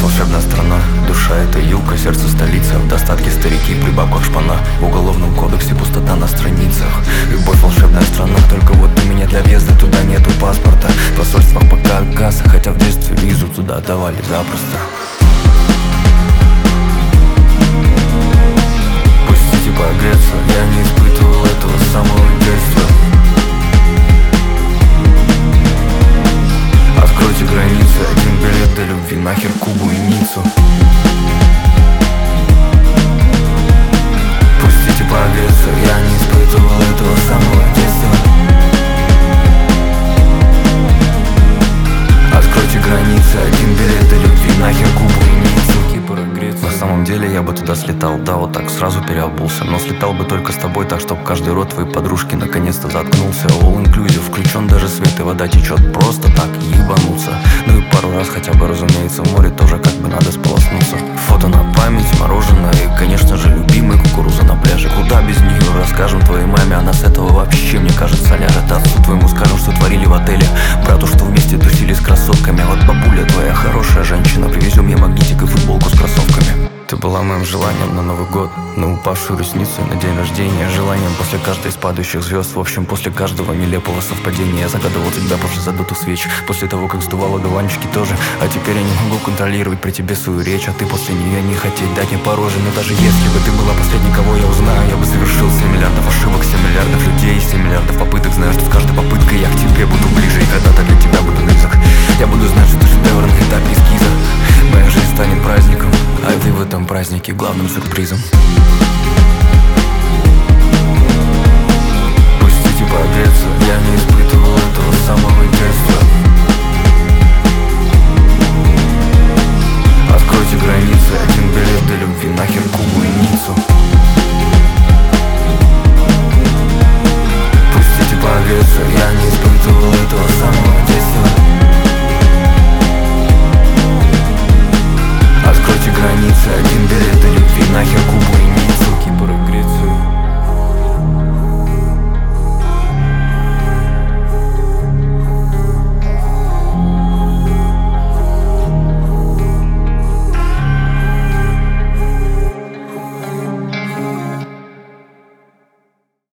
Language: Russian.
волшебная страна. Душа — это юг, а сердце — столица. В достатке старики, при бабках шпана. В уголовном кодексе пустота на страницах. Любовь — волшебная страна. Только вот у меня для въезда туда нету паспорта. В посольствах пока отказ, хотя в детстве визу туда давали запросто. Пустите погреться, я не испытывал этого с самого детства. Откройте границы, один билет до любви, нахер Кубу и Ниццу. Пустите погреться, я не испытывал этого с самого детства. Откройте границы, один билет до любви, нахер Кубу и Ниццу. На самом деле я бы туда слетал, да, вот так сразу переобулся. Но слетал бы только с тобой, так чтоб каждый рот твоей подружки наконец-то заткнулся. All inclusive, включен даже свет и вода течет, просто так ебануться. Ну и пару раз хотя бы, разумеется, в море тоже как бы надо сполоснуться. Фото на память, мороженое и, конечно же, любимый кукуруза на пляже. Куда без нее, расскажем твоей маме, она с этого вообще, мне кажется, ляжет. Отцу твоему скажем, что творили в отеле, брату, что вместе тусили с красотками. А вот бабуля твоя хорошая женщина, привезем ей магнитик и футболку с кроссовками. Ты была моим желанием на Новый год, на упавшую ресницу на день рождения. Желанием после каждой из падающих звезд. В общем, после каждого нелепого совпадения. Я загадывал тебя после задутых свеч, после того, как сдувал одуванчики тоже. А теперь я не могу контролировать при тебе свою речь, а ты после нее не хотеть дать мне по роже. Но даже если бы ты была последней, кого я узнаю, я бы совершил 7 миллиардов ошибок, 7 миллиардов людей, 7 миллиардов попыток. Знаю, что с каждой попыткой я к тебе буду ближе, и когда-то для тебя буду близок. Я буду знать, что ты шедевр на этапе эскиза. Моя жизнь станет праздником, а ты в этом празднике главным сюрпризом. Пустите погреться, я не